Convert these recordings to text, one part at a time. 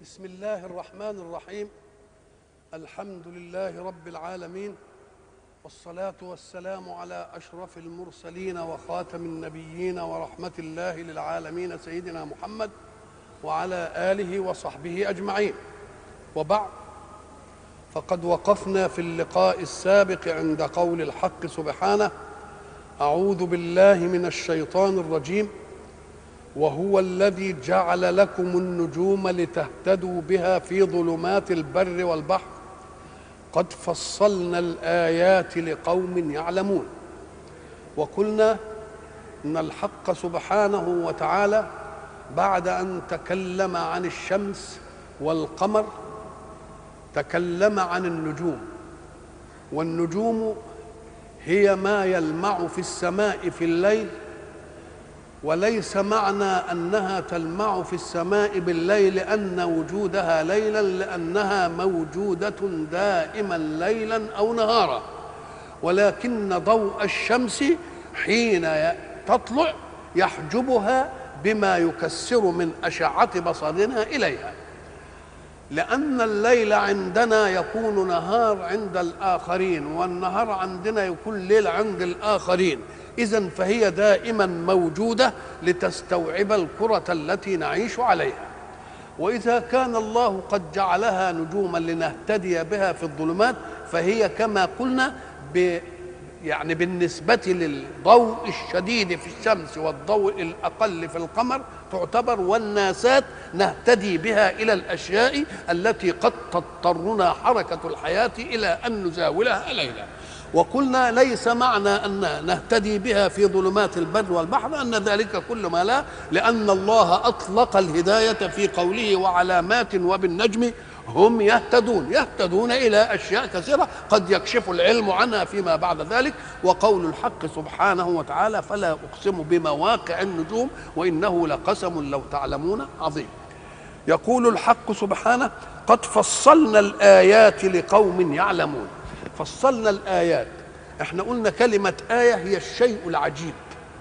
بسم الله الرحمن الرحيم. الحمد لله رب العالمين، والصلاة والسلام على أشرف المرسلين وخاتم النبيين ورحمة الله للعالمين سيدنا محمد وعلى آله وصحبه أجمعين. وبعد، فقد وقفنا في اللقاء السابق عند قول الحق سبحانه: أعوذ بالله من الشيطان الرجيم، وهو الذي جعل لكم النجوم لتهتدوا بها في ظلمات البر والبحر قد فصلنا الآيات لقوم يعلمون. وقلنا إن الحق سبحانه وتعالى بعد أن تكلم عن الشمس والقمر تكلم عن النجوم، والنجوم هي ما يلمع في السماء في الليل، وليس معنى أنها تلمع في السماء بالليل أن وجودها ليلا، لأنها موجودة دائما ليلا أو نهارا، ولكن ضوء الشمس حين تطلع يحجبها بما يكسر من أشعة بصرنا إليها، لأن الليل عندنا يكون نهار عند الآخرين، والنهار عندنا يكون ليل عند الآخرين. إذن فهي دائما موجودة لتستوعب الكرة التي نعيش عليها. وإذا كان الله قد جعلها نجوما لنهتدي بها في الظلمات، فهي كما قلنا يعني بالنسبة للضوء الشديد في الشمس والضوء الأقل في القمر تعتبر والناسات نهتدي بها إلى الأشياء التي قد تضطرنا حركة الحياة إلى أن نزاولها ليلا. وقلنا ليس معنى أن نهتدي بها في ظلمات البر والبحر أن ذلك كل ما لا، لأن الله أطلق الهداية في قوله: وعلامات وبالنجم هم يهتدون إلى أشياء كثيرة قد يكشف العلم عنها فيما بعد ذلك. وقول الحق سبحانه وتعالى: فلا أقسم بمواقع النجوم وإنه لقسم لو تعلمون عظيم. يقول الحق سبحانه: قد فصلنا الآيات لقوم يعلمون. فصلنا الآيات، احنا قلنا كلمة آية هي الشيء العجيب،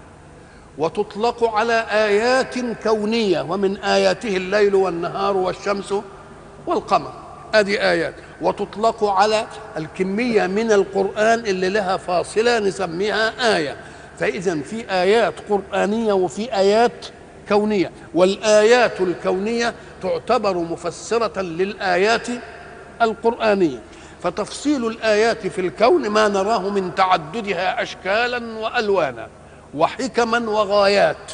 وتطلق على آيات كونية، ومن آياته الليل والنهار والشمس والقمر، هذه آيات. وتطلق على الكمية من القرآن اللي لها فاصلة نسميها آية. فإذا في آيات قرآنية وفي آيات كونية، والآيات الكونية تعتبر مفسرة للآيات القرآنية. فتفصيل الآيات في الكون ما نراه من تعددها أشكالا وألوانا وحكما وغايات،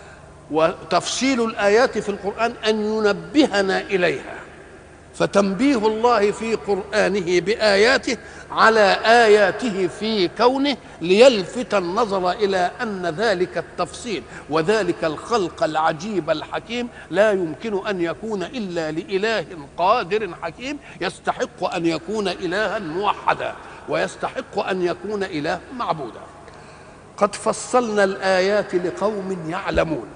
وتفصيل الآيات في القرآن أن ينبهنا إليها. فتنبيه الله في قرآنه بآياته على آياته في كونه ليلفت النظر إلى أن ذلك التفصيل وذلك الخلق العجيب الحكيم لا يمكن أن يكون إلا لإله قادر حكيم يستحق أن يكون إلها موحدا ويستحق أن يكون إله معبودا. قد فصلنا الآيات لقوم يعلمون.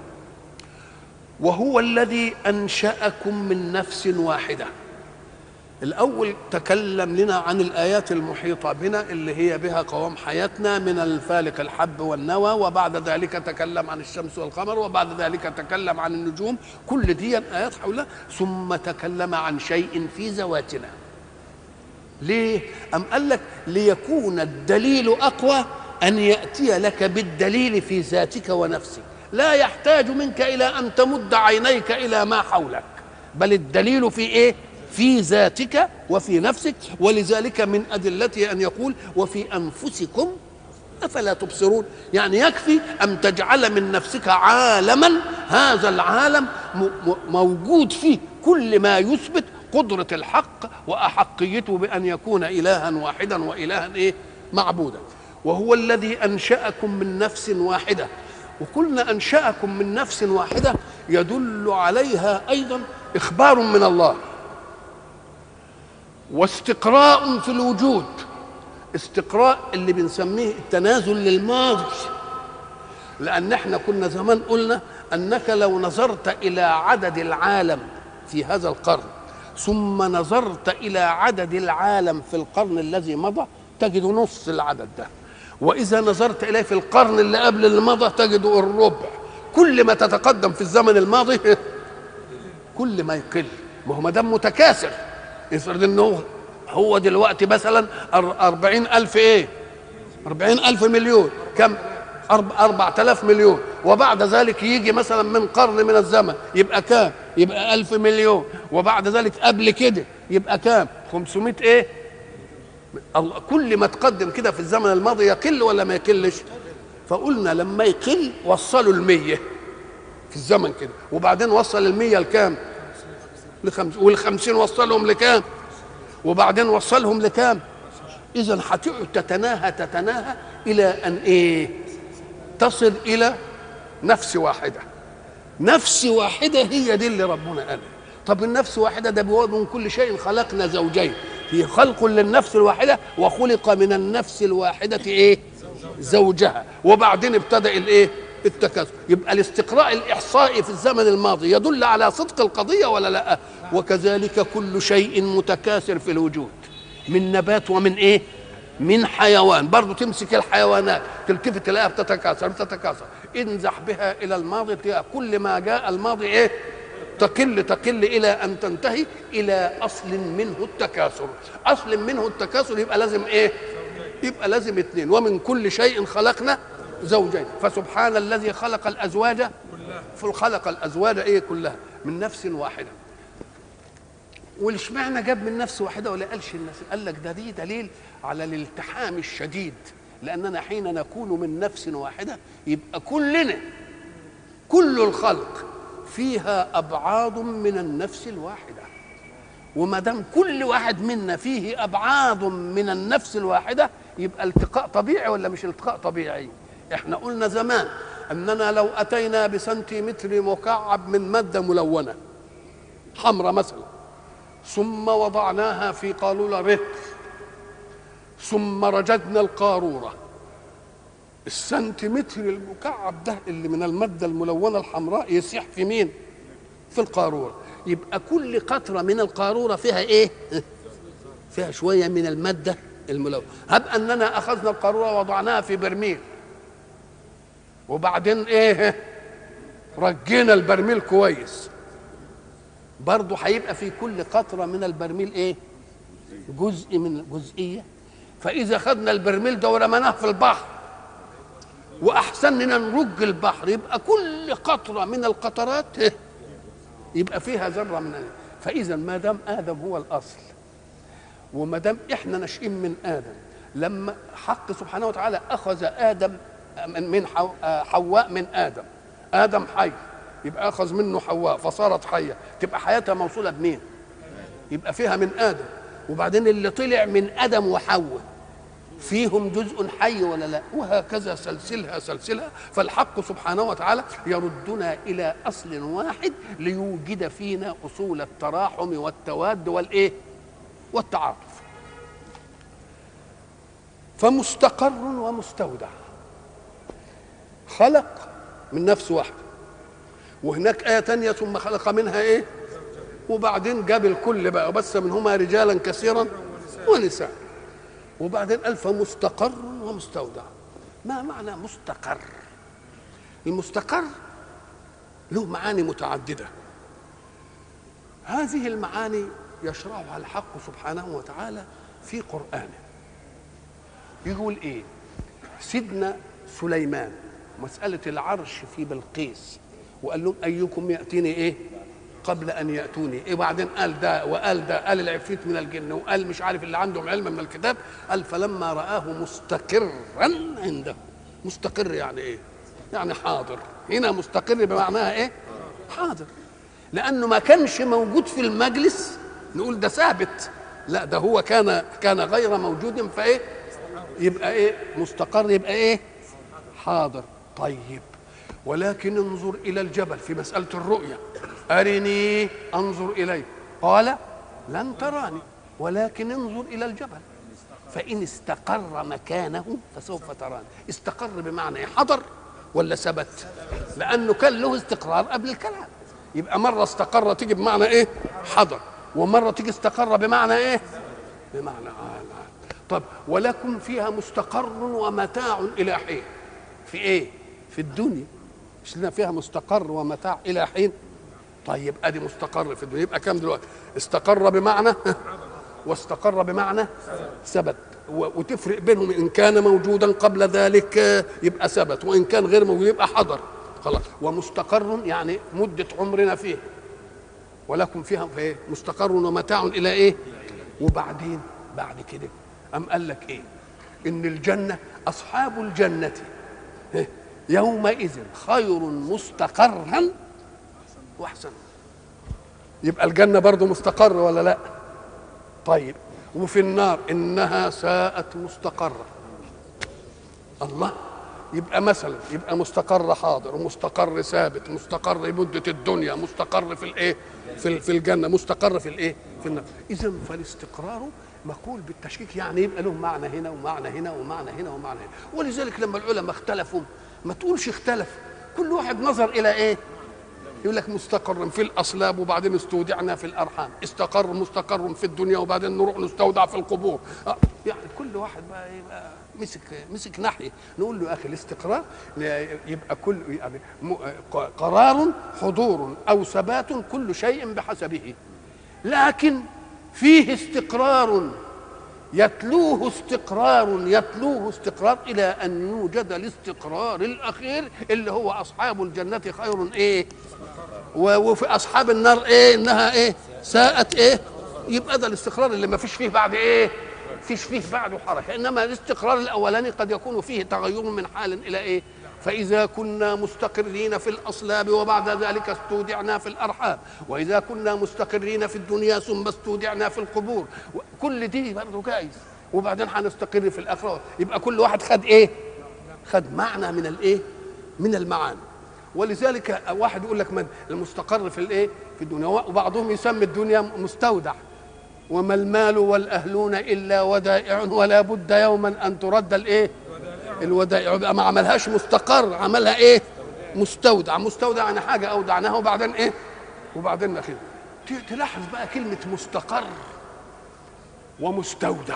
وهو الذي أنشأكم من نفس واحدة. الأول تكلم لنا عن الآيات المحيطة بنا اللي هي بها قوام حياتنا من الفالق الحب والنوى، وبعد ذلك تكلم عن الشمس والقمر، وبعد ذلك تكلم عن النجوم، كل دي آيات حولها. ثم تكلم عن شيء في ذواتنا. ليه؟ أم قال لك ليكون الدليل أقوى أن يأتي لك بالدليل في ذاتك ونفسك، لا يحتاج منك إلى أن تمد عينيك إلى ما حولك، بل الدليل في إيه؟ في ذاتك وفي نفسك. ولذلك من أدلته أن يقول: وفي أنفسكم أفلا تبصرون. يعني يكفي أن تجعل من نفسك عالما، هذا العالم موجود فيه كل ما يثبت قدرة الحق وأحقيته بأن يكون إلها واحدا وإلها إيه؟ معبودا. وهو الذي أنشأكم من نفس واحدة. وقلنا أنشأكم من نفس واحدة يدل عليها أيضا إخبار من الله واستقراء في الوجود. استقراء اللي بنسميه التنازل للماضي، لأن احنا كنا زمان قلنا أنك لو نظرت إلى عدد العالم في هذا القرن ثم نظرت إلى عدد العالم في القرن الذي مضى تجد نص العدد ده، وإذا نظرت إليه في القرن اللي قبل اللي مضى تجد الربع. كل ما تتقدم في الزمن الماضي كل ما يقل. ما هو ما دام متكاثر، افرض انه هو دلوقتي مثلا 40,000 ايه 40,000 مليون، كم 4,000 مليون، وبعد ذلك يجي مثلا من قرن من الزمن يبقى كام؟ يبقى 1000 مليون، وبعد ذلك قبل كده يبقى كام؟ 500 ايه. كل ما تقدم كده في الزمن الماضي يقل ولا ما يقلش؟ فقلنا لما يقل وصلوا ال100 في الزمن كده، وبعدين وصل ال100 لكام؟ وال50 وصلهم لكام؟ وبعدين وصلهم لكام؟ إذا هتقعد تتناهى إلى أن إيه؟ تصل إلى نفس واحدة. نفس واحدة هي دي اللي ربنا قالها. طب النفس واحدة ده بيقول من كل شيء خلقنا زوجين، في خلق للنفس الواحدة، وخلق من النفس الواحدة إيه؟ زوجها، وبعدين ابتدأ الإيه؟ التكاثر. يبقى الاستقراء الإحصائي في الزمن الماضي يدل على صدق القضية ولا لا؟ وكذلك كل شيء متكاثر في الوجود، من نبات ومن إيه؟ من حيوان. برضو تمسك الحيوانات تلتفت تلاقيها بتتكاثر، انزح بها الى الماضي تلاقيها كل ما جاء الماضي ايه؟ تقل الى ان تنتهي الى اصل منه التكاثر. اصل منه التكاثر يبقى لازم ايه؟ يبقى لازم اثنين. ومن كل شيء خلقنا زوجين، فسبحان الذي خلق الازواج، خلق الازواج ايه؟ كلها من نفس واحده. والاشمعنى جاب من نفس واحده ولا قالش الناس؟ قال لك ده دي دليل على الالتحام الشديد، لاننا حين نكون من نفس واحده يبقى كلنا كل الخلق فيها ابعاد من النفس الواحده، وما دام كل واحد منا فيه ابعاد من النفس الواحده يبقى التقاء طبيعي ولا مش التقاء طبيعي؟ احنا قلنا زمان اننا لو اتينا بسنتيمتر مكعب من ماده ملونه حمراء مثلا، ثم وضعناها في قارورة رتر، ثم رجدنا القارورة، السنتيمتر المكعب ده اللي من المادة الملونة الحمراء يسيح في مين؟ في القارورة. يبقى كل قطرة من القارورة فيها ايه؟ فيها شوية من المادة الملونة. هب أننا أخذنا القارورة ووضعناها في برميل، وبعدين ايه؟ رجينا البرميل كويس، برضه هيبقى في كل قطره من البرميل ايه؟ جزء من جزئيه. فاذا خدنا البرميل ده ورميناه في البحر واحسننا نرج البحر، يبقى كل قطره من القطرات يبقى فيها ذره من آدم. فاذا ما دام ادم هو الاصل، وما دام احنا ناشئين من ادم، لما حق سبحانه وتعالى اخذ ادم من حواء من ادم حي، يبقى اخذ منه حواء فصارت حيه، تبقى حياتها موصوله بمين؟ يبقى فيها من ادم. وبعدين اللي طلع من ادم وحواء فيهم جزء حي ولا لا؟ وهكذا سلسلها. فالحق سبحانه وتعالى يردنا الى اصل واحد ليوجد فينا اصول التراحم والتواد والايه؟ والتعاطف. فمستقر ومستودع، خلق من نفس واحده، وهناك آية تانية ثم خلق منها إيه؟ وبعدين جاب الكل بقى، وبث منهما رجالا كثيرا ونساء. وبعدين قال فمستقر ومستودع. ما معنى مستقر؟ المستقر له معاني متعددة، هذه المعاني يشرحها الحق سبحانه وتعالى في قرآنه. يقول إيه؟ سيدنا سليمان مسألة العرش في بلقيس، وقال لهم ايكم ياتيني ايه قبل ان ياتوني ايه، وبعدين قال ده وقال ده، قال العفريت من الجن، وقال مش عارف اللي عندهم علم من الكتاب، قال فلما رآه مستقرا عنده. مستقر يعني ايه؟ يعني حاضر. هنا مستقر بمعناها ايه؟ حاضر، لانه ما كانش موجود في المجلس نقول ده ثابت، لا ده هو كان غير موجود، فايه يبقى ايه؟ مستقر، يبقى ايه؟ حاضر. طيب ولكن انظر إلى الجبل في مسألة الرؤية، أرني أنظر إليه، قال لن تراني ولكن انظر إلى الجبل فإن استقر مكانه فسوف تراني. استقر بمعنى حضر ولا ثبت؟ لأنه كان له استقرار قبل الكلام. يبقى مرة استقر تيجي بمعنى إيه؟ حضر، ومرة تيجي استقر بمعنى إيه؟ بمعنى طب ولكم فيها مستقر ومتاع إلى حين. في إيه؟ في الدنيا مش لنا فيها مستقر ومتاع إلى حين؟ طيب ادي مستقر في الدنيا، يبقى كام دلوقتي؟ استقر بمعنى واستقر بمعنى ثبت. وتفرق بينهم، ان كان موجودا قبل ذلك يبقى ثبت، وان كان غير موجود يبقى حضر خلاص. ومستقر يعني مده عمرنا فيه، ولكم فيها في إيه؟ مستقر ومتاع الى ايه. وبعدين بعد كده قال لك ايه؟ ان الجنه، اصحاب الجنه يومئذ خير مستقرا واحسن. يبقى الجنه برضو مستقر ولا لا؟ طيب وفي النار انها ساءت مستقرا. الله، يبقى مثلا يبقى مستقر حاضر ومستقر ثابت، مستقر مده الدنيا، مستقر في الايه، في الجنه، مستقر في الايه، في النار. اذا فالاستقرار مقول بالتشكيك، يعني يبقى له معنى هنا ومعنى هنا ومعنى هنا ومعنى هنا. ولذلك لما العلماء اختلفوا ما تقولش اختلف، كل واحد نظر الى ايه. يقول لك مستقر في الاصلاب وبعدين استودعنا في الارحام، استقر مستقر في الدنيا وبعدين نروح نستودع في القبور. يعني كل واحد بقى يبقى مسك ناحيه. نقول له يا اخي الاستقرار يبقى كل يعني قرار حضور او ثبات كل شيء بحسبه، لكن فيه استقرار يتلوه استقرار الى ان يوجد الاستقرار الاخير اللي هو اصحاب الجنه خير ايه، وفي اصحاب النار ايه، انها ايه، ساءت ايه. يبقى ده الاستقرار اللي ما فيش فيه بعد ايه، فيش فيه بعده حركه. انما الاستقرار الاولاني قد يكون فيه تغير من حال الى ايه. فإذا كنا مستقرين في الأصلاب وبعد ذلك استودعنا في الأرحام، وإذا كنا مستقرين في الدنيا ثم استودعنا في القبور، كل دي برضه جائز. وبعدين هنستقر في الآخرة. يبقى كل واحد خد إيه؟ خد معنى من الإيه؟ من المعاني. ولذلك واحد يقول لك من المستقر في الإيه؟ في الدنيا، وبعضهم يسمي الدنيا مستودع. وما المال والأهلون إلا ودائع ولا بد يوما أن ترد الإيه؟ الودائع. يبقى ما عملهاش مستقر، عملها ايه؟ مستودع. مستودع يعني حاجه اودعناها وبعدين ايه؟ وبعدين اخيرا. تلاحظ بقى كلمه مستقر ومستودع.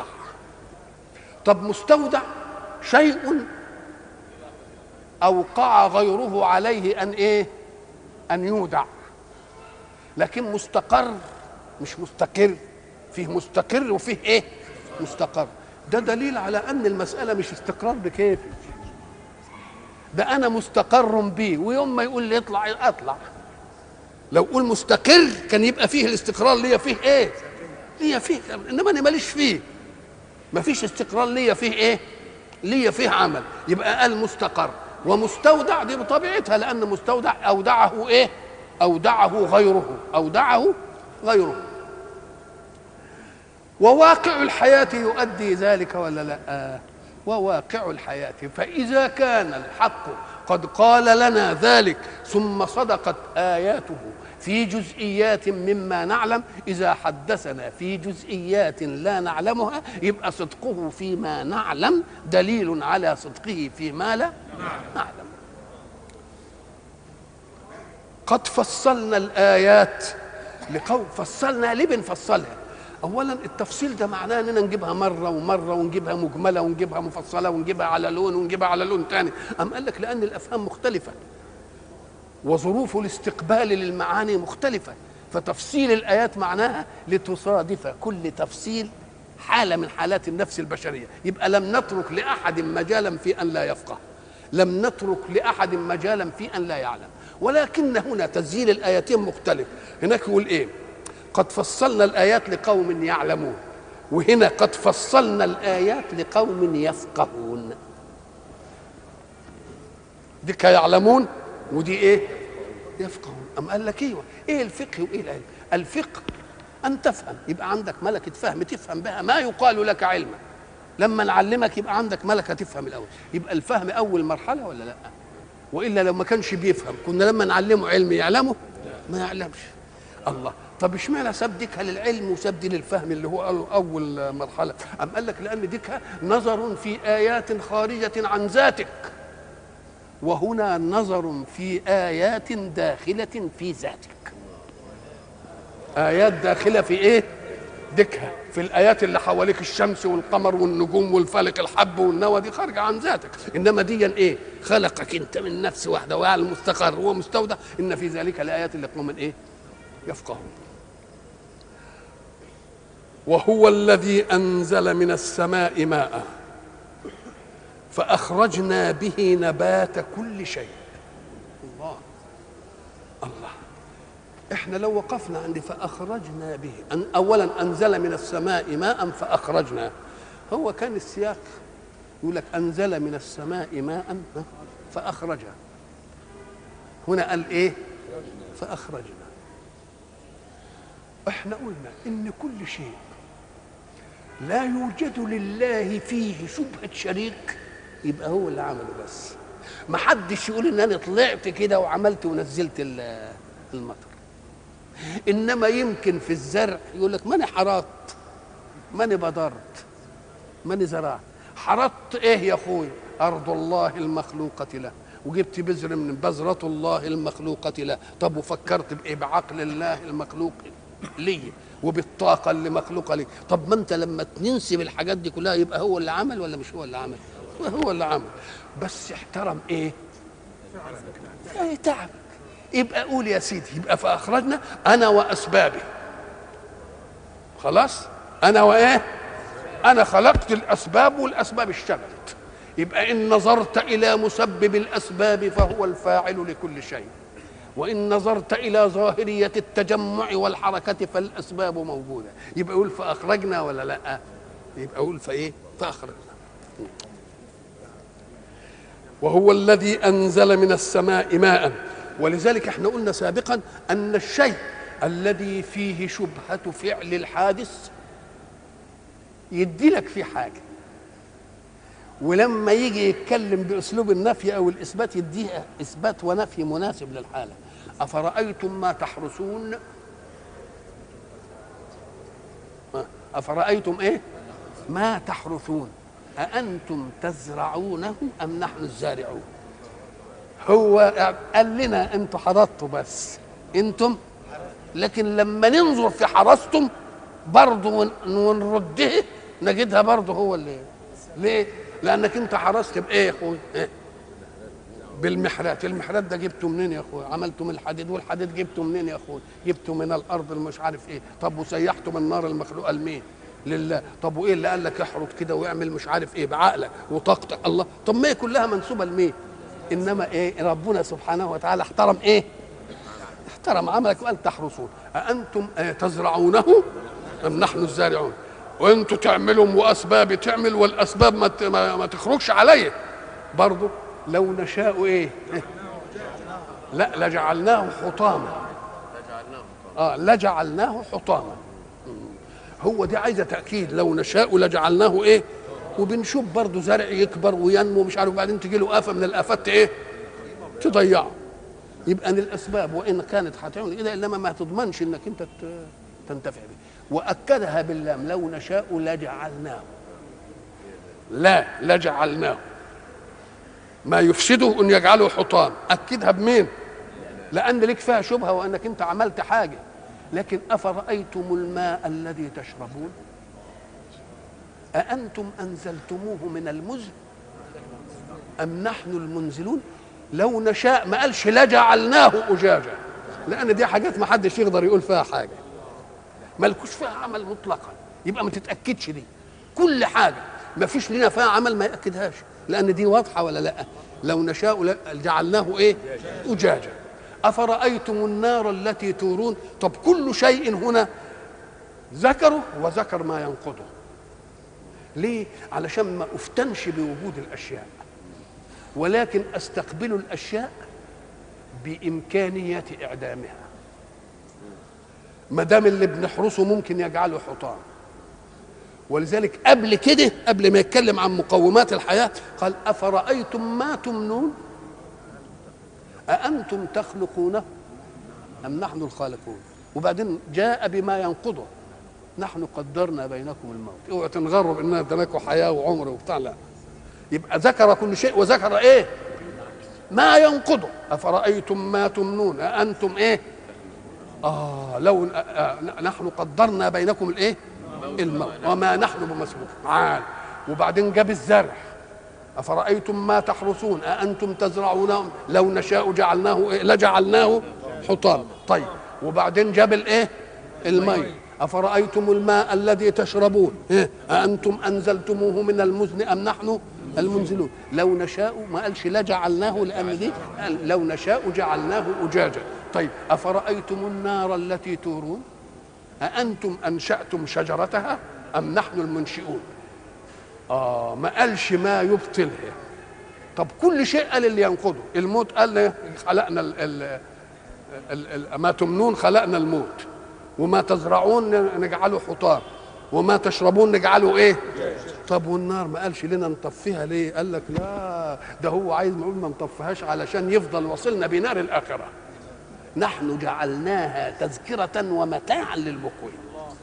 طب مستودع شيء اوقع غيره عليه ان ايه؟ ان يودع. لكن مستقر مش مستقر، فيه مستقر وفيه ايه؟ مستقر. ده دليل على ان المساله مش استقرار بكيفي، ده انا مستقر بيه، ويوم ما يقول لي اطلع اطلع. لو قول مستقر كان يبقى فيه الاستقرار ليا فيه ايه، ليا فيه، انما انا ماليش فيه، ما فيش استقرار ليا فيه ايه، ليا فيه عمل. يبقى قال مستقر. ومستودع دي بطبيعتها، لان مستودع اودعه ايه، اودعه غيره. وواقع الحياة يؤدي ذلك ولا لا؟ وواقع الحياة. فإذا كان الحق قد قال لنا ذلك ثم صدقت آياته في جزئيات مما نعلم، إذا حدثنا في جزئيات لا نعلمها يبقى صدقه فيما نعلم دليل على صدقه فيما لا نعلم. قد فصلنا الآيات لقوم. فصلنا ليه بنفصلها؟ اولا التفصيل ده معناه اننا نجيبها مره ومره، ونجيبها مجمله ونجيبها مفصله ونجيبها على لون ونجيبها على لون تاني. قال لك لان الافهام مختلفه وظروف الاستقبال للمعاني مختلفه، فتفصيل الايات معناها لتصادف كل تفصيل حاله من حالات النفس البشريه. يبقى لم نترك لاحد مجالا في ان لا يفقه، لم نترك لاحد مجالا في ان لا يعلم. ولكن هنا تسجيل الايتين مختلف. هناك يقول ايه؟ قد فصلنا الآيات لقوم يعلمون، وهنا قد فصلنا الآيات لقوم يفقهون. دي كيعلمون ودي ايه؟ يفقهون. قال لك ايه الفقه وايه العلم؟ الفقه ان تفهم، يبقى عندك ملكة فهم تفهم بها ما يقال لك علما. لما نعلمك يبقى عندك ملكة تفهم الاول. يبقى الفهم اول مرحلة ولا لا؟ والا لو ما كانش بيفهم كنا لما نعلمه علم يعلمه؟ ما يعلمش. الله. طب اشمعنى ساب ديكها للعلم وساب دي للفهم اللي هو اول مرحله؟ قال لك لان ديكها نظر في ايات خارجه عن ذاتك، وهنا نظر في ايات داخله في ذاتك. ايات داخله في ايه؟ ديكها في الايات اللي حواليك، الشمس والقمر والنجوم والفلك الحب والنوى، دي خارجه عن ذاتك. انما دي ايه؟ خلقك انت من نفس واحده، وعلى المستقر ومستودع. ان في ذلك الايات لقوم ايه؟ يفقهون. وهو الذي أنزل من السماء ماء فأخرجنا به نبات كل شيء. الله الله. احنا لو وقفنا عند فأخرجنا به أولا أنزل من السماء ماء فأخرجنا، هو كان السياق يقول لك أنزل من السماء ماء فأخرج، هنا قال إيه؟ فأخرجنا. احنا قلنا إن كل شيء لا يوجد لله فيه شبهة شريك يبقى هو اللي عمله بس. ما حدش يقول ان انا طلعت كده وعملت ونزلت المطر. انما يمكن في الزرع يقول لك ماني حرطت، ماني بذرت، ماني زرعت. حرطت ايه يا اخوي؟ ارض الله المخلوقة له، وجبت بذر من بذرة الله المخلوقة له. طب وفكرت بايه؟ بعقل الله المخلوق لي وبالطاقة اللي مخلوقة لي. طب ما انت لما تنسب الحاجات دي كلها يبقى هو اللي عمل ولا مش هو اللي عمل؟ هو اللي عمل، بس احترم ايه؟ ايه تعب. يبقى قول يا سيدي، يبقى فأخرجنا انا واسبابي. خلاص انا وايه؟ انا خلقت الاسباب والاسباب اشتغلت. يبقى ان نظرت الى مسبب الاسباب فهو الفاعل لكل شيء، وإن نظرت إلى ظاهرية التجمع والحركة فالأسباب موجودة. يبقى يقول فأخرجنا ولا لا؟ يبقى يقول فإيه؟ فأخرجنا. وهو الذي أنزل من السماء ماء. ولذلك احنا قلنا سابقا أن الشيء الذي فيه شبهة فعل الحادث يدي لك فيه حاجة، ولما يجي يتكلم بأسلوب النفي أو الإثبات يديها إثبات ونفي مناسب للحالة. أفرأيتم ما تحرثون؟ أفرأيتم إيه؟ ما تحرثون أأنتم تزرعونه أم نحن الزارعون؟ هو قال لنا أنتم حرثتوا بس أنتم، لكن لما ننظر في حرثتم برضه ونرده نجدها برضه هو اللي. ليه؟ لأنك أنت حرثت بإيه يا أخوي؟ إيه؟ بالمحرات. المحرات ده جبته منين يا اخويا؟ عملته من الحديد، والحديد جبته منين يا اخويا؟ جبته من الارض المش عارف ايه. طب وسيحته من النار المخلوقه لمين؟ لله. طب وايه اللي قال لك احرط كده ويعمل مش عارف ايه بعقلك وطاقتك؟ الله. طب ما هي كلها منسوبه لمين؟ انما ايه؟ ربنا سبحانه وتعالى احترم ايه؟ احترم عملك وقال تحرثون. أأنتم تزرعونه ام نحن الزارعون؟ وانتوا تعملوا واسباب تعمل والاسباب ما تخرجش عليه برضه. لو نشاء ايه؟ لا لجعلناه حطاما. لجعلناه حطاما. هو دي عايزه تاكيد. لو نشاء لجعلناه ايه؟ وبنشوف برضه زرع يكبر وينمو مش عارف، وبعدين تجي له آفة من الآفات ايه؟ تضيعه. يبقى ان الاسباب وان كانت هتعمل كده انما ما تضمنش انك انت تنتفع به. واكدها باللام لو نشاء لجعلناه. لا لجعلناه ما يفسده ان يجعله حطام. اكدها بمين؟ لان لك فيها شبهه وانك انت عملت حاجه. لكن افرايتم الماء الذي تشربون اانتم انزلتموه من المزن ام نحن المنزلون؟ لو نشاء ما قالش لجعلناه اجاجا، لان دي حاجات ما حدش يقدر يقول فيها حاجه، مالكوش فيها عمل مطلقا. يبقى ما تتاكدش دي. كل حاجه ما فيش لنا فيها عمل ما ياكدهاش، لان دي واضحه ولا لا؟ لو نشاء جعلناه ايه؟ اجاجا. افرايتم النار التي تورون. طب كل شيء هنا ذكره وذكر ما ينقضه. ليه؟ علشان ما افتنش بوجود الاشياء، ولكن استقبل الاشياء بامكانيه اعدامها. ما دام اللي بنحرسه ممكن يجعله حطام. ولذلك قبل كده، قبل ما يتكلم عن مقومات الحياه قال افرايتم ما تمنون اانتم تخلقونه ام نحن الخالقون؟ وبعدين جاء بما ينقضه نحن قدرنا بينكم الموت. اوعوا تنغروا باننا اديناكم حياه وعمر وبتاع، لا. يبقى ذكر كل شيء وذكر ايه؟ ما ينقضه. افرايتم ما تمنون اانتم ايه؟ لو نحن قدرنا بينكم الايه؟ الموت وما نحن بمسبوق. عال. وبعدين جاب الزرع افرايتم ما تحرثون اانتم تزرعونه لو نشاء جعلناه إيه؟ لجعلناه حطام. طيب وبعدين جاب الايه؟ الماء. افرايتم الماء الذي تشربون اانتم انزلتموه من المزن ام نحن المنزلون. لو نشاء، ما قالش لا جعلناه لان دي، قال لو نشاء جعلناه اجاجا. طيب افرايتم النار التي تورون اانتم انشاتم شجرتها ام نحن المنشئون. ما قالش ما يبطلها. طب كل شيء قال اللي ينقضه. الموت قال خلقنا ما تمنون خلقنا الموت، وما تزرعون نجعله حطام، وما تشربون نجعله ايه؟ طب والنار ما قالش لنا نطفيها ليه؟ قال لك لا، ده هو عايز نقول ما نطفيهاش علشان يفضل وصلنا بنار الاخره. نحن جعلناها تذكره ومتاعا للمقوين.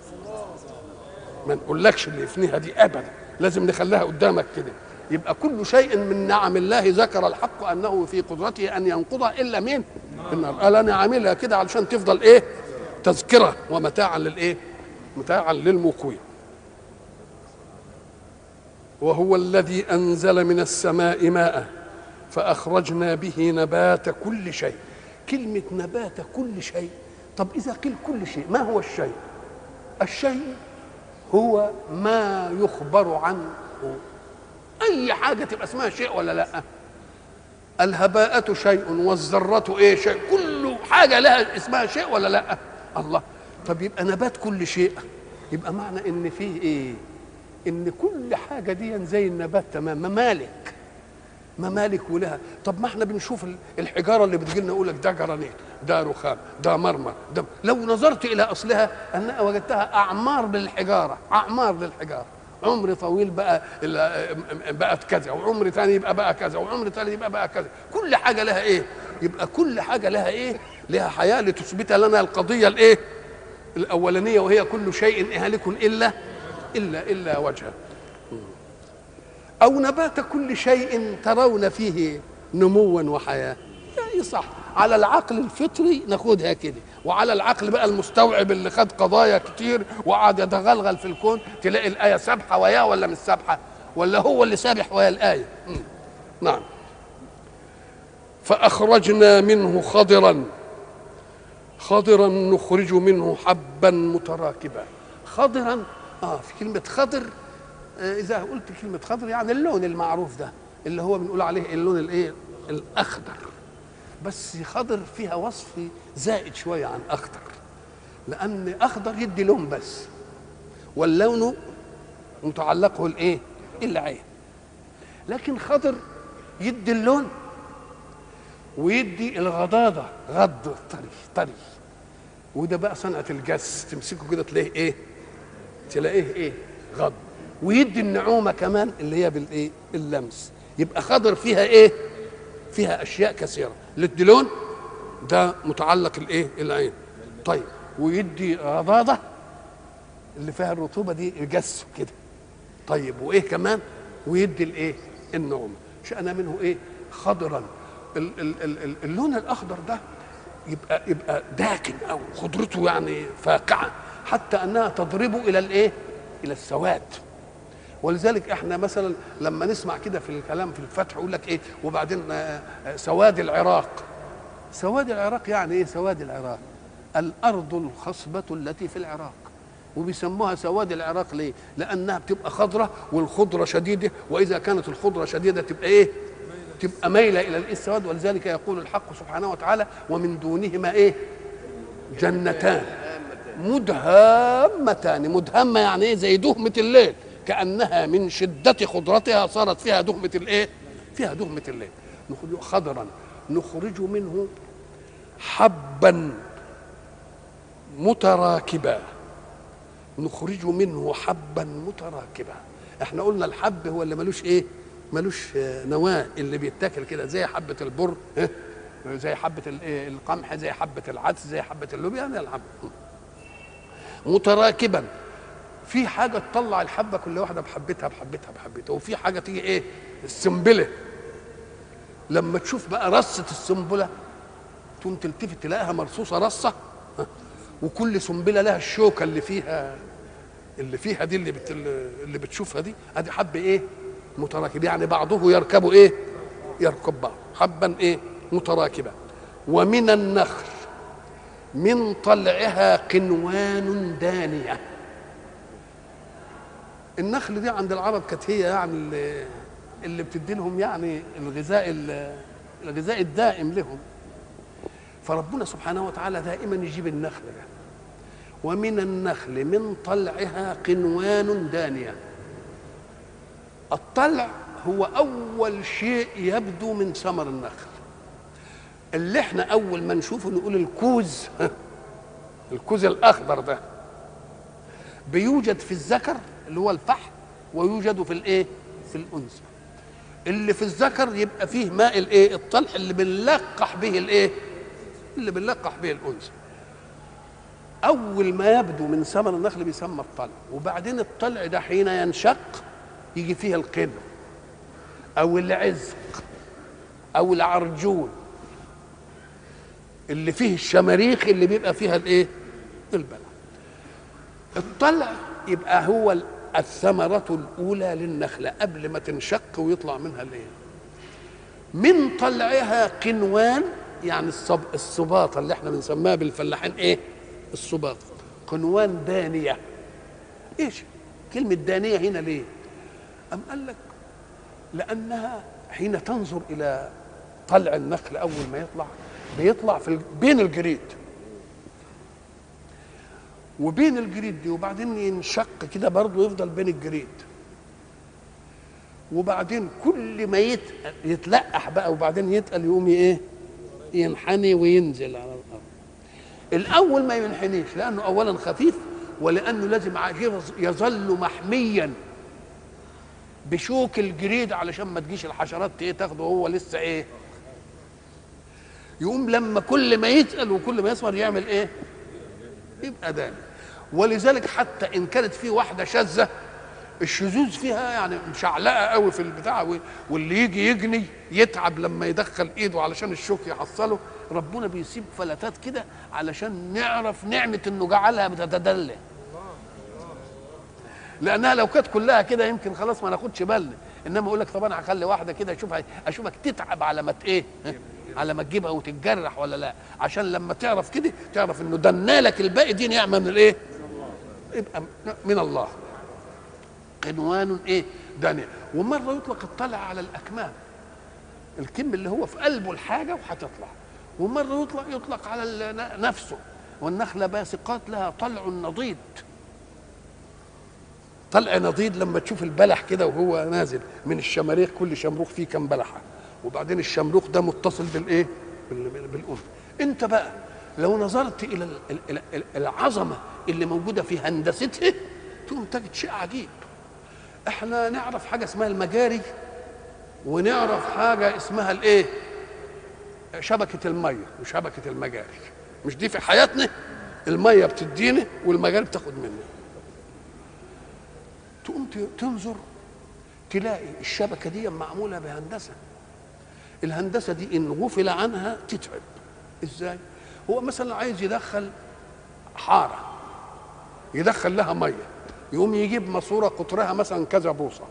ما نقولكش اللي يفنيها دي ابدا، لازم نخليها قدامك كده. يبقى كل شيء من نعم الله ذكر الحق انه في قدرته ان ينقضها الا مين؟ النار. قال انا عاملها كده علشان تفضل ايه؟ تذكره ومتاعا للايه؟ متاعا للمقوين. وهو الذي انزل من السماء ماء فاخرجنا به نبات كل شيء. كلمه نبات كل شيء. طب اذا قيل كل شيء، ما هو الشيء؟ الشيء هو ما يخبر عنه. اي حاجه تبقى اسمها شيء ولا لا؟ الهباءة شيء والذرة ايه؟ شيء. كل حاجه لها اسمها شيء ولا لا؟ الله. طب يبقى نبات كل شيء، يبقى معنى ان فيه ايه؟ ان كل حاجه دي زي النبات تمام، ممالك ولها. طب ما احنا بنشوف الحجاره اللي بتجي لنا يقول لك ده جرانيت، ده رخام، ده مرمر، ده لو نظرت الى اصلها انا وجدتها اعمار للحجاره، عمر طويل بقت كذا، وعمر ثاني يبقى بقى كذا، وعمر ثالث يبقى بقى كذا. كل حاجه لها ايه؟ يبقى كل حاجه لها ايه؟ لها حياه لتثبت لنا القضيه الايه؟ الاولانيه، وهي كل شيء هالك الا وجهه. او نبات كل شيء ترون فيه نموا وحياه. يعني صح، على العقل الفطري ناخدها كده، وعلى العقل بقى المستوعب اللي خد قضايا كتير وقعد يتغلغل في الكون تلاقي الايه سابحه وياه ولا مش سابحه، ولا هو اللي سابح ويا الايه. نعم. فاخرجنا منه خضرا نخرج منه حبا متراكبا. خضرا، في كلمه خضر، اذا قلت كلمه خضر يعني اللون المعروف ده اللي هو بنقول عليه اللون الايه؟ الاخضر. بس خضر فيها وصف زائد شويه عن اخضر، لان اخضر يدي لون بس، واللون متعلقه الايه؟ العين. لكن خضر يدي اللون ويدي الغضاضه، غض طري. وده بقى صنعه الجس، تمسكه كده تلاقيه ايه؟ غض. ويدي النعومه كمان اللي هي بالايه؟ اللمس. يبقى خضر فيها ايه؟ فيها اشياء كثيره. اللي لون ده متعلق الايه؟ العين. طيب، ويدي غضاضه اللي فيها الرطوبه دي الجس كده. طيب، وايه كمان؟ ويدي الايه؟ النعومه. شأن منه ايه؟ خضرا. اللون الاخضر ده يبقى داكن او خضرته يعني فاقعه، حتى انها تضرب الى الايه؟ الى السواد. ولذلك احنا مثلا لما نسمع كده في الكلام في الفتح يقول لك ايه؟ وبعدين سواد العراق. سواد العراق يعني ايه؟ سواد العراق الارض الخصبه التي في العراق. وبيسموها سواد العراق ليه؟ لانها بتبقى خضره، والخضره شديده، واذا كانت الخضره شديده تبقى ايه؟ تبقى مايله الى السواد. ولذلك يقول الحق سبحانه وتعالى: ومن دونهما ايه؟ جنتان مدهامتان. مدهمه يعني ايه؟ زي دهمه الليل، كأنها من شدة خضرتها صارت فيها دهمة الايه؟ فيها دهمة الليل. خضرا نخرج منه حبا متراكبا. نخرج منه حبا متراكبا. احنا قلنا الحب هو اللي ملوش ايه؟ ملوش نواه، اللي بيتاكل كده زي حبة البر، زي حبة القمح، زي حبة العدس، زي حبة اللوبيا. يعني الحب متراكبا. في حاجه تطلع الحبه كل واحده بحبتها، وفي حاجه تيجي ايه؟ السنبله. لما تشوف بقى رصه السنبله تقوم تلتفت تلاقيها مرصوصه رصه، وكل سنبله لها الشوكه اللي فيها دي اللي بتشوفها دي. ادي حب ايه؟ متراكب. يعني بعضه يركب ايه؟ يركب بعض. حبا ايه؟ متراكبا. ومن النخل من طلعها قنوان دانية. النخل دي عند العرب كانت هي يعني اللي بتدي لهم يعني الغذاء الدائم لهم. فربنا سبحانه وتعالى دائما يجيب النخل ده. ومن النخل من طلعها قنوان دانية. الطلع هو أول شيء يبدو من ثمر النخل، اللي احنا أول ما نشوفه نقول الكوز. الكوز الأخضر ده بيوجد في الذكر اللي هو الفحل، ويوجد في الايه؟ في الأنثى. اللي في الذكر يبقى فيه ماء الايه؟ الطلح اللي بنلقح به الايه؟ اللي بنلقح به الأنثى. أول ما يبدو من ثمر النخل بيسمى الطلع. وبعدين الطلع ده حين ينشق يجي فيه القنو أو العزق أو العرجون اللي فيه الشماريخ اللي بيبقى فيها الايه؟ البلع. الطلع يبقى هو الثمرة الأولى للنخلة قبل ما تنشق ويطلع منها الايه؟ من طلعها قنوان، يعني الصباطة اللي احنا بنسميها بالفلاحين ايه؟ الصباطة. قنوان دانية. ايش كلمة دانية هنا ليه؟ أم قال لك لأنها حين تنظر إلى طلع النخل أول ما بيطلع بين الجريد، وبين الجريد دي وبعدين ينشق كده برضه يفضل بين الجريد، وبعدين كل ما يتلقح بقى وبعدين يتقل يقوم ايه؟ ينحني وينزل على الارض. الاول ما ينحنيش لانه اولا خفيف، ولانه لازم يظل محميا بشوك الجريد علشان ما تجيش الحشرات تاخده وهو لسه ايه؟ يقوم لما كل ما يتقل وكل ما يصفر يعمل ايه؟ يبقى داني. ولذلك حتى ان كانت في واحده شاذه الشذوذ فيها يعني مشعلقه قوي في البتاع، واللي يجي يجني يتعب لما يدخل ايده علشان الشوك يحصله، ربنا بيسيب فلتات كده علشان نعرف نعمه انه جعلها بتتدلى. لانها لو كانت كلها كده يمكن خلاص ما ناخدش بالنا، انما اقول لك طب انا هخلي واحده كده اشوفك تتعب على ما ايه؟ على ما تجيبها وتتجرح ولا لا، عشان لما تعرف كده تعرف انه دنالك الباقي دي نعمه من الايه؟ يبقى من الله. عنوان ايه؟ دانية. ومره يطلق الطلع على الاكمام، الكم اللي هو في قلبه الحاجه وهتطلع، ومره يطلق على نفسه. والنخله باسقات لها طلع نضيد. طلع نضيد لما تشوف البلح كده وهو نازل من الشماريخ، كل شمروخ فيه كم بلحه، وبعدين الشمروخ ده متصل بالايه؟ بالأنثى. انت بقى لو نظرت الى العظمه اللي موجوده في هندستها تقوم تجد شيء عجيب. احنا نعرف حاجه اسمها المجاري، ونعرف حاجه اسمها الايه؟ شبكه الميه وشبكه المجاري. مش دي في حياتنا؟ الميه بتدينا والمجاري بتاخد مننا. تقوم تنظر تلاقي الشبكه دي معموله بهندسه. الهندسه دي ان غفل عنها تتعب. ازاي؟ هو مثلا عايز يدخل حاره، يدخل لها ميه، يقوم يجيب ماسوره قطرها مثلا كذا بوصه،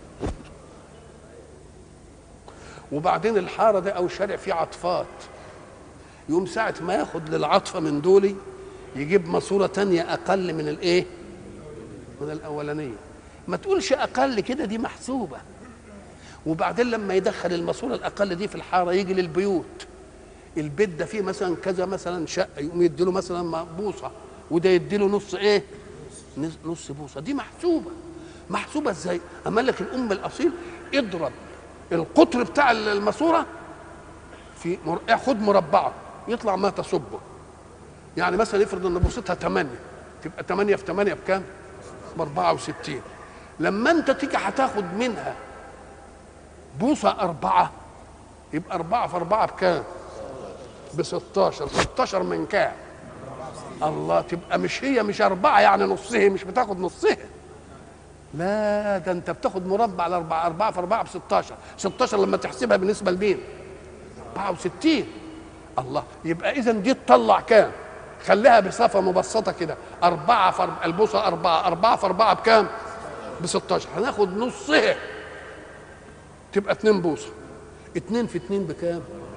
وبعدين الحاره ده او الشارع فيه عطفات، يقوم ساعه ما ياخد للعطفه من دولي يجيب ماسوره تانية اقل من الايه؟ من الاولانيه. ما تقولش اقل كده، دي محسوبه. وبعدين لما يدخل الماسوره الاقل دي في الحاره يجي للبيوت، البيت ده فيه مثلا كذا مثلا شقه، يقوم يديله مثلا بوصه، وده يديله نص ايه؟ نص بوصه. دي محسوبه ازاي؟ اما لك الام الاصيل اضرب القطر بتاع الماسوره في خد مربعه يطلع ما تصبه. يعني مثلا يفرض ان بوصتها 8، تبقى 8 في 8 بكام؟ ب 64. لما انت تيجي هتاخد منها بوصه 4، يبقى 4 في 4 بكام؟ ب 16. 16 من كام؟ الله. تبقى مش 4 يعني نصها، مش بتاخد نصها، لا ده انت بتاخد مربع على 4. 4 في 4 ب 16. 16 لما تحسبها بالنسبه لمين؟ 64. الله. يبقى اذا دي تطلع كام؟ خليها بصفه مبسطه كده، 4 في البوصه 4، 4 في 4 بكام؟ ب 16. هناخد نصها تبقى 2 بوصه. 2 في 2 بكام؟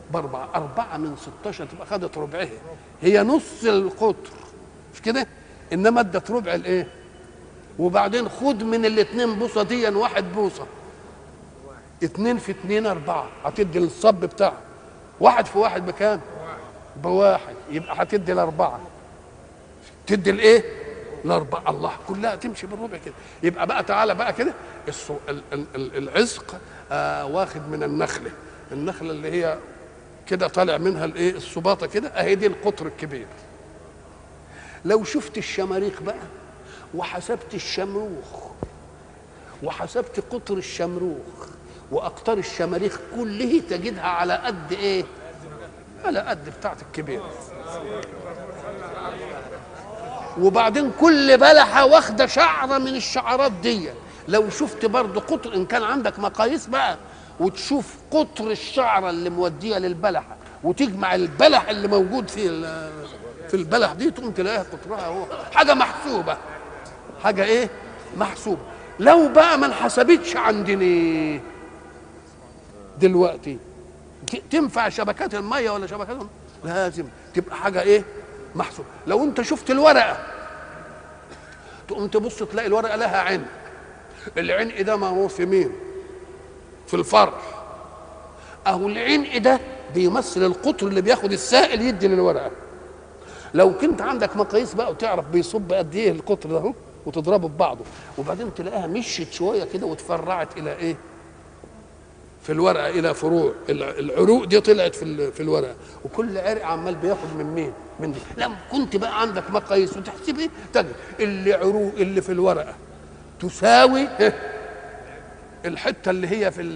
باربعه، 4 من 16 تبقى خدت ربعها، هي نص القطر مش كده؟ انما ادت ربع الايه؟ وبعدين خد من الاتنين بوصه دي 1 بوصه، 2 في 2 4، هتدي الصب بتاعها 1 في 1 بكام؟ بواحد، يبقى هتدي الاربعه، تدي الايه؟ الاربعه. الله، كلها تمشي بالربع كده. يبقى بقى تعالى بقى كده، العزق واخد من النخله، النخله اللي هي كده طالع منها الايه؟ السباطه كده، اهي دي القطر الكبير. لو شفت الشماريخ بقى وحسبت الشمروخ وحسبت قطر الشمروخ واقطار الشماريخ كله، تجدها على قد ايه؟ على قد بتاعت الكبير. وبعدين كل بلحه واخده شعره من الشعرات دي. لو شفت برضه قطر، ان كان عندك مقاييس بقى، وتشوف قطر الشعره اللي موديه للبلحه، وتجمع البلح اللي موجود في البلح دي، تقوم تلاقيها قطرها هو حاجه محسوبه، حاجه ايه؟ محسوبه. لو بقى ما انحسبتش عندنا دلوقتي، تنفع شبكات الميه ولا شبكات لازم تبقى حاجه ايه؟ محسوب. لو انت شفت الورقه تقوم تبص تلاقي الورقه لها عين، العين ده معروف في مين؟ في الفرع. اهو العين ده بيمثل القطر اللي بياخد السائل يدي للورقه. لو كنت عندك مقاييس بقى وتعرف بيصب قد ايه القطر ده اهو، وتضربه ببعضه، وبعدين تلاقيها مشيت شويه كده وتفرعت الى ايه؟ في الورقه الى فروع، العروق دي طلعت في الورقه، وكل عرق عمال بياخد من مين؟ من دي. لما كنت بقى عندك مقاييس وتحسب ايه؟ تجد اللي عروق اللي في الورقه تساوي الحته اللي هي في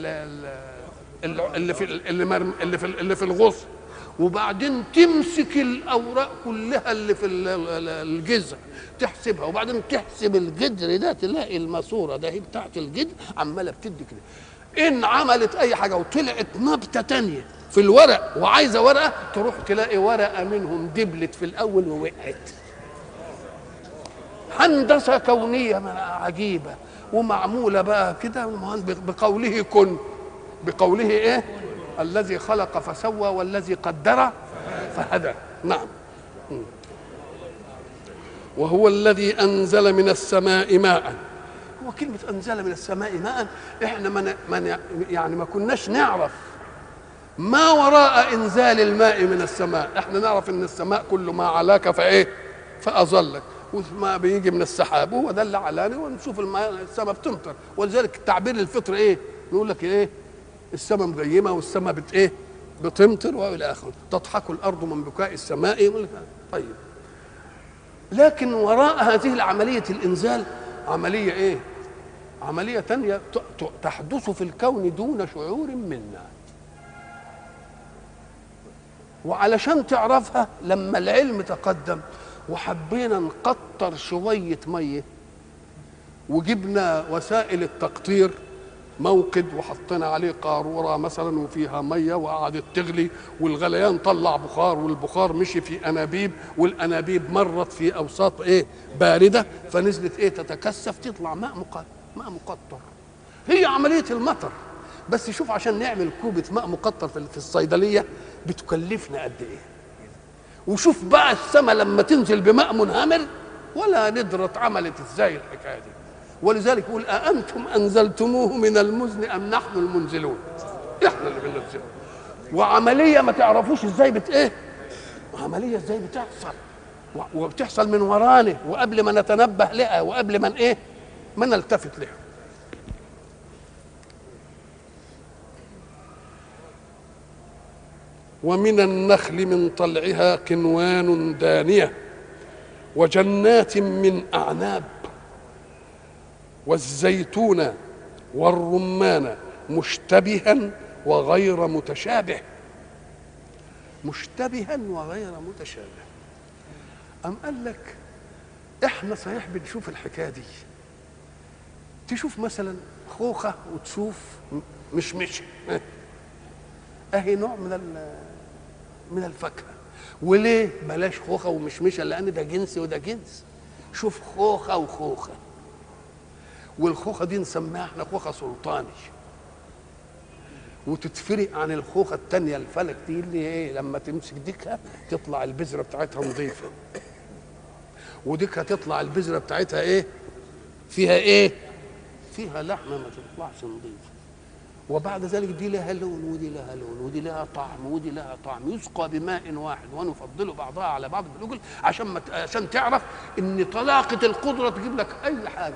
اللي في الغصن، وبعدين تمسك الاوراق كلها اللي في الجذع تحسبها، وبعدين تحسب الجذر ده تلاقي الماسوره ده هي بتاعت الجذر عماله بتدي كده. ان عملت اي حاجه وطلعت نبته تانية في الورق وعايزه ورقه، تروح تلاقي ورقه منهم دبلت في الاول ووقعت. هندسه كونيه عجيبه ومعموله بقى كده، بقوله كن، بقوله ايه؟ الذي خلق فسوى والذي قدر فهدى. نعم. وهو الذي انزل من السماء ماء. هو كلمة أنزل من السماء ماء، إحنا يعني ما كناش نعرف ما وراء إنزال الماء من السماء. إحنا نعرف إن السماء كل ما علاك فإيه؟ فأظلك، والماء بيجي من السحاب، هو ده اللي علاني، ونشوف الماء السماء بتمطر. ولذلك التعبير الفطري إيه؟ نقول لك إيه؟ السماء مغيمة والسماء إيه؟ بتمطر وإلى آخره. تضحك الأرض من بكاء السماء. طيب، لكن وراء هذه العملية الإنزال عملية إيه؟ عملية تانية تحدث في الكون دون شعور منا. وعلشان تعرفها، لما العلم تقدم وحبينا نقطر شوية مية وجبنا وسائل التقطير، موقد وحطينا عليه قارورة مثلا وفيها مية وقعدت تغلي، والغليان طلع بخار، والبخار مشي في أنابيب، والأنابيب مرت في أوساط إيه؟ باردة، فنزلت إيه؟ تتكثف، تطلع ماء مقطر. هي عملية المطر. بس شوف، عشان نعمل كوبة ماء مقطر في الصيدلية بتكلفنا قد إيه؟ وشوف بقى السماء لما تنزل بماء منهمر ولا ندرة عملت إزاي الحكاية دي. ولذلك يقول أأنتم أنزلتموه من المزن أم نحن المنزلون؟ إحنا اللي بننزله. وعملية ما تعرفوش إزاي إيه؟ عملية إزاي بتحصل، وبتحصل من ورانا وقبل ما نتنبه لها وقبل ما إيه؟ ما نلتفت لها. ومن النخل من طلعها قنوان دانية وجنات من أعناب والزيتون والرمان مشتبها وغير متشابه. مشتبها وغير متشابه. أم قال لك احنا صحيح بنشوف الحكايه دي، تشوف مثلا خوخه وتشوف مشمش، اهي نوع من الفاكهه. وليه بلاش خوخه ومشمشه؟ لان ده جنس وده جنس. شوف خوخه وخوخه، والخوخه دي نسميها احنا خوخه سلطاني، وتتفرق عن الخوخه الثانيه الفلك دي اللي ايه لما تمسك ديكها تطلع البذره بتاعتها نظيفه، وديكها تطلع البذره بتاعتها ايه فيها ايه فيها لحمه ما تطلعش نظيفه. وبعد ذلك دي لها لون ودي لها لون ودي لها طعم ودي لها طعم، يسقى بماء واحد ونفضل بعضها على بعض بالاكل عشان تعرف ان طلاقه القدره تجيب لك اي حاجه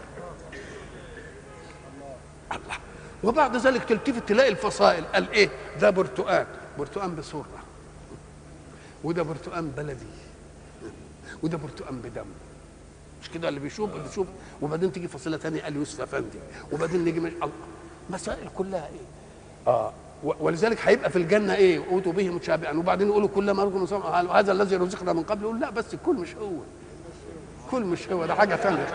الله. وبعد ذلك تلتفت تلاقي الفصائل قال ايه ده برتقان بسره، وده برتقان بلدي، وده برتقان بدم، مش كده اللي بيشوف وبعدين تيجي فصيله ثانيه قال يوسف افندي، وبعدين نيجي مسائل كلها ايه ولذلك هيبقى في الجنه ايه اوتوا به متشابها، وبعدين يقولوا كل ما رزقنا هذا الذي رزقنا من قبل، يقول لا بس الكل مش هو، كل مش هو، ده حاجه ثانيه.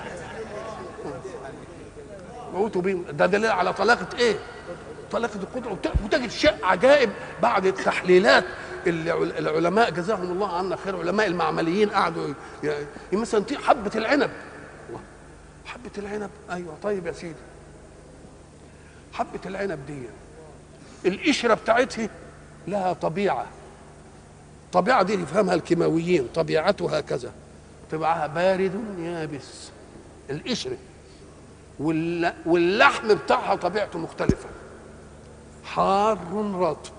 اوتوا به ده دليل على طلاقه ايه طلاقه القدره. وتجد شيء عجائب بعد التحليلات العلماء جزاهم الله عنا خير، علماء المعمليين قعدوا مثلا حبه العنب، حبه العنب ايوه طيب يا سيدي، حبه العنب دي القشره بتاعتها لها طبيعه دي يفهمها الكيماويين، طبيعتها كذا، طبعها بارد يابس القشره، واللحم بتاعها طبيعته مختلفه، حار رطب،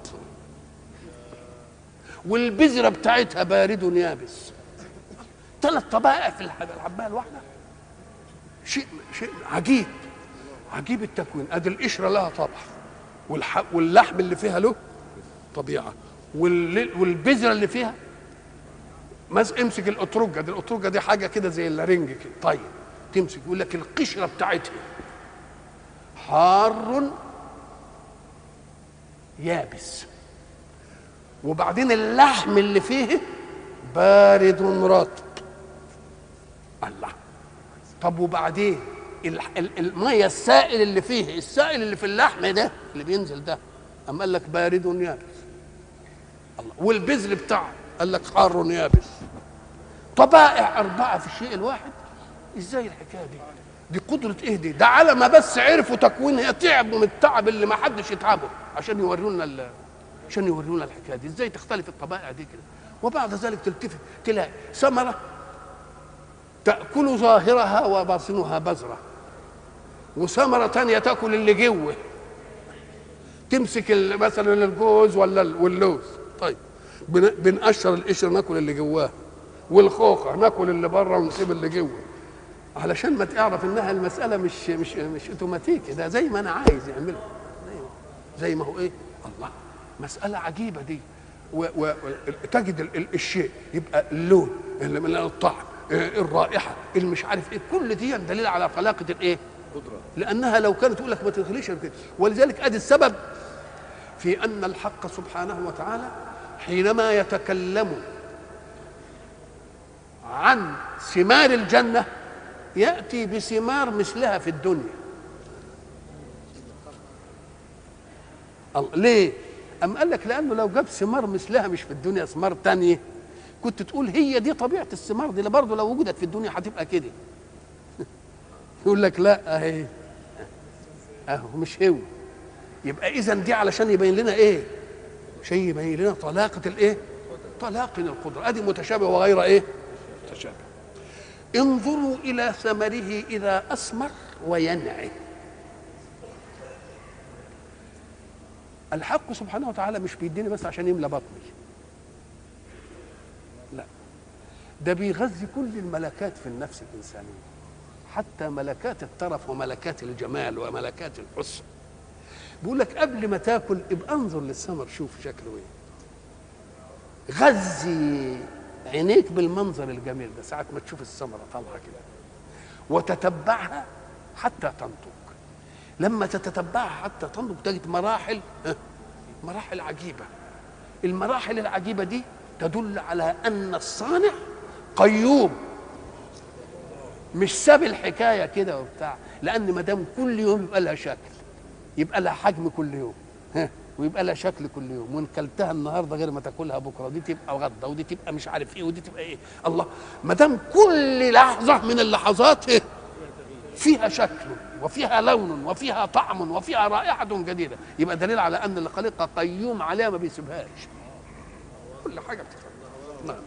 والبذره بتاعتها بارد يابس. 3 طبائع في الحبايه الواحده، شيء عجيب التكوين. ادي القشره لها طبع، واللحم اللي فيها له طبيعه، والبذره اللي فيها امسك الاترجه دي حاجه كده زي اللارنج كده، طيب تمسك يقول لك القشره بتاعتها حار يابس، وبعدين اللحم اللي فيه بارد رطب. الله، طب وبعدين الميه السائل اللي في اللحم ده اللي بينزل ده أم قال لك بارد يابس. الله، والبذر بتاعه قال لك حار يابس. طبائع 4 في الشيء الواحد، ازاي الحكايه دي قدره ايه ده على ما بس عرفوا تكوينها تعبوا من التعب اللي ما حدش يتعبه عشان يورونا الحكايه دي ازاي تختلف الطبائع دي كده. وبعد ذلك تلتفت تلاقي ثمره تاكل ظاهرها وباطنها بذره، وثمره ثانيه تاكل اللي جوه، تمسك مثلا الجوز واللوز، طيب بنقشر القشر ناكل اللي جواه، والخوخه ناكل اللي بره ونسيب اللي جوه، علشان ما تعرف انها المساله مش اوتوماتيكي، ده زي ما انا عايز يعمله، زي ما هو ايه. الله، مساله عجيبه دي. وتجد الشيء يبقى اللون، الطعم، الرائحه، اللي مش عارف ايه، كل دي دليل على طلاقه الايه قدره، لانها لو كانت تقول لك ما تدخليش كده. ولذلك ادي السبب في ان الحق سبحانه وتعالى حينما يتكلم عن ثمار الجنه ياتي بثمار مثلها في الدنيا. ليه؟ أم قال لك لأنه لو جاب ثمار مثلها مش في الدنيا، ثمار تانية، كنت تقول هي دي طبيعة الثمار دي، برضه لو وجدت في الدنيا هتبقى كده. يقول لك لا اهي اهو مش هو. يبقى إذا دي علشان يبين لنا إيه؟ شيء يبين لنا طلاقة الإيه؟ طلاقة القدرة. أدي متشابه وغير إيه؟ متشابه. انظروا إلى ثمره إذا أثمر وينعي. الحق سبحانه وتعالى مش بيديني بس عشان يملى بطني، لا، ده بيغذي كل الملكات في النفس الإنسانية، حتى ملكات الترف وملكات الجمال وملكات الحسن. بيقول لك قبل ما تاكل ابقى انظر للثمر شوف شكله ايه، غذي عينيك بالمنظر الجميل ده ساعة ما تشوف الثمرة طالعة كده، وتتبعها حتى تنضج. لما تتتبعها حتى تنضج تجد مراحل عجيبة. المراحل العجيبة دي تدل على أن الصانع قيوم، مش ساب الحكاية كده وبتاع، لأن ما دام كل يوم يبقى لها شكل، يبقى لها حجم كل يوم، ويبقى لها شكل كل يوم، وان كلتها النهارده غير ما تاكلها بكره، دي تبقى غدا ودي تبقى مش عارف ايه ودي تبقى ايه. الله، ما دام كل لحظه من اللحظات فيها شكل وفيها لون وفيها طعم وفيها رائحة جديدة، يبقى دليل على أن اللي خلقها قيوم عليها ما بيسيبهاش، كل حاجة بتفعل. نعم.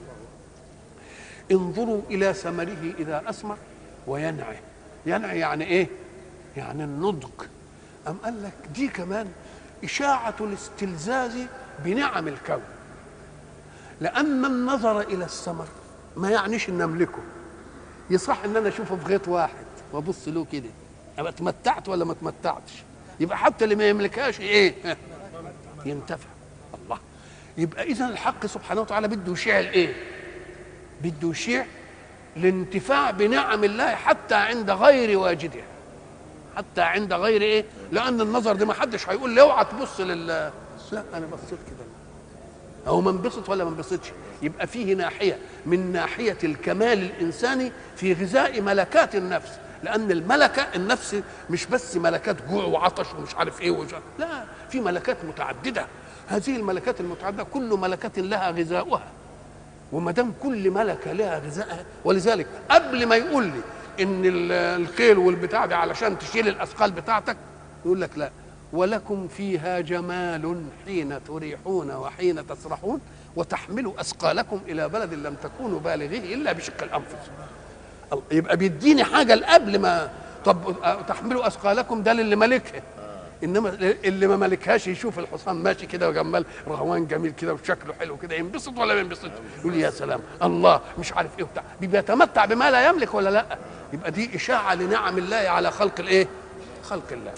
انظروا إلى ثمره إذا أثمر وينعي. ينعي يعني إيه؟ يعني النضج. أم قال لك دي كمان إشاعة الاستلذاذ بنعم الكون، لأن النظر إلى الثمر ما يعنيش إن أملكه. يصح إن أنا أشوفه في غيط واحد وأبص له كده، أبقى اتمتعت ولا ما اتمتعتش؟ يبقى حتى اللي ما يملكهاش إيه؟ ينتفع. الله. يبقى إذن الحق سبحانه وتعالى بده يشيع الإيه؟ بده يشيع الانتفاع بنعم الله حتى عند غير واجدها، حتى عند غير ايه؟ لان النظر ده ما حدش هيقول لي اوعى تبص لا انا بصيت كده او ما انبسط ولا ما انبسطش. يبقى فيه ناحيه من ناحيه الكمال الانساني في غذاء ملكات النفس، لان الملكه النفس مش بس ملكات جوع وعطش ومش عارف ايه لا، في ملكات متعدده. هذه الملكات المتعدده كل ملكه لها غذاؤها، وما دام كل ملكه لها غذائها، ولذلك قبل ما يقول لي ان الخيل والبتاع دي علشان تشيل الاثقال بتاعتك، يقول لك لا، ولكم فيها جمال حين تريحون وحين تسرحون وتحملوا اثقالكم الى بلد لم تكونوا بالغيه الا بشق الانفس. يبقى بيديني حاجه قبل ما، طب تحملوا اثقالكم ده للي ملكها، انما اللي ما ملكهاش يشوف الحصان ماشي كده وجمال رهوان جميل كده وشكله حلو كده، ينبسط ولا ما ينبسطش؟ يقول يا سلام الله مش عارف ايه وبتاع، بيتمتع بما لا يملك ولا لا؟ يبقى دي اشاعه لنعم الله على خلق الايه؟ خلق الله.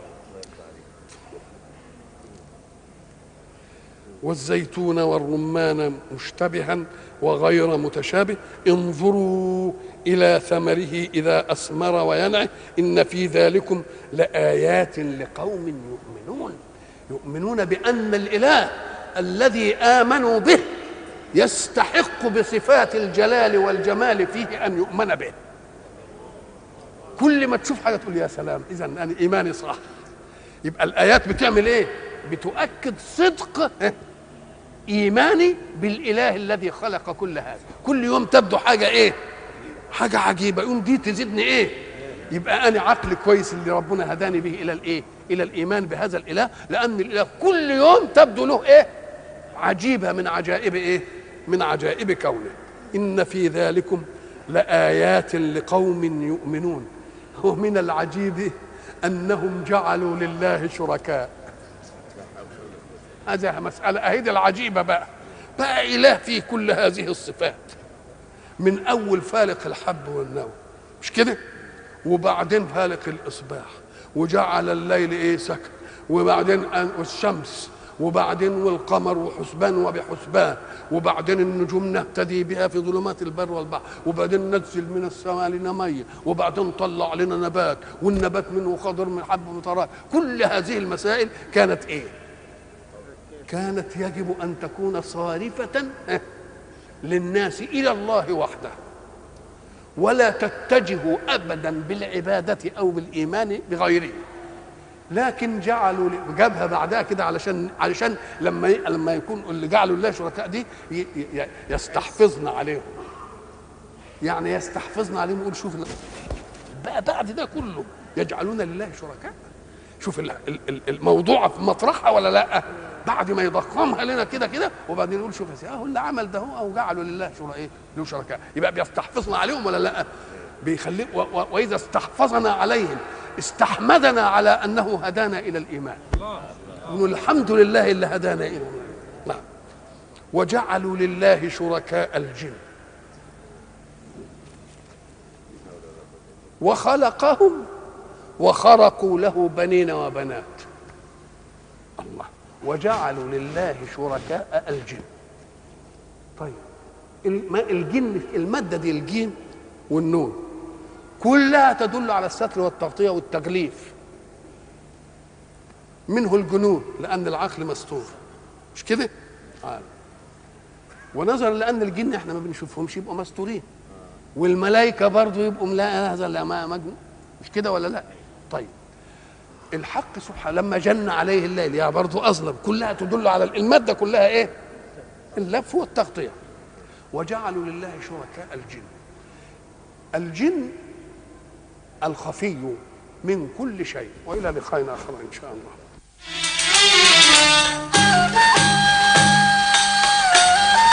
والزيتون والرمان مشتبها وغير متشابه انظروا إلى ثمره إذا أثمر وينعي إن في ذلكم لآيات لقوم يؤمنون بأن الإله الذي آمنوا به يستحق بصفات الجلال والجمال فيه أن يؤمن به. كل ما تشوف حاجة تقول يا سلام، إذا أنا إيماني صح. يبقى الآيات بتعمل إيه؟ بتؤكد صدق إيماني بالإله الذي خلق كل هذا. كل يوم تبدو حاجة إيه؟ حاجة عجيبة، يقول دي تزيدني إيه؟ يبقى أنا عقل كويس اللي ربنا هداني به إلى الإيه؟ إلى الإيمان بهذا الإله، لأن الإله كل يوم تبدو له إيه؟ عجيبة من عجائب إيه؟ من عجائب كونه. إن في ذلكم لآيات لقوم يؤمنون. ومن العجيب أنهم جعلوا لله شركاء. هذه مسألة أهيد العجيبة بقى إله فيه كل هذه الصفات، من أول فالق الحب والنوى مش كده، وبعدين فالق الإصباح، وجعل الليل إيه سكن، وبعدين الشمس، وبعدين والقمر وحسبان وبحسبان، وبعدين النجوم نهتدي بها في ظلمات البر والبحر، وبعدين ننزل من السماء لنا ميه، وبعدين طلع لنا نبات، والنبات منه خضر من حب مطرات. كل هذه المسائل كانت ايه؟ كانت يجب ان تكون صارفة للناس الى الله وحده، ولا تتجه ابدا بالعبادة او بالايمان بغيره. لكن جعلوا جابها بعدها كده علشان لما يكون اللي جعلوا الله شركاء دي يستحفظنا عليهم، يعني يستحفظنا عليهم. يقول شوف بقى بعد ده كله يجعلون لله شركاء. شوف الموضوع في مطرحها ولا لا؟ بعد ما يضخمها لنا كده وبعدين يقول شوف هو اللي عمل ده هو، او جعلوا لله شركاء. يبقى بيستحفظنا عليهم ولا لا؟ بيخليه واذا استحفظنا عليهم استحمدنا على انه هدانا الى الايمان. نقول الحمد لله اللي هدانا الى الايمان. نعم. وجعلوا لله شركاء الجن وخلقهم وخرقوا له بنين وبنات. الله. وجعلوا لله شركاء الجن. طيب الجن، الماده دي الجيم والنون كلها تدل على الستر والتغطيه والتغليف. منه الجنون لان العقل مستور مش كده؟ ونظرا لان الجن احنا ما بنشوفهمش يبقوا مستورين، والملائكه برضه يبقوا لا هذا لا مجنون مش كده ولا لا؟ طيب الحق سبحانه لما جن عليه الليل يا برضه اظلم، كلها تدل على الماده كلها ايه؟ اللف والتغطيه. وجعلوا لله شركاء الجن. الجن الخفي من كل شيء. وإلى لقاء آخر إن شاء الله.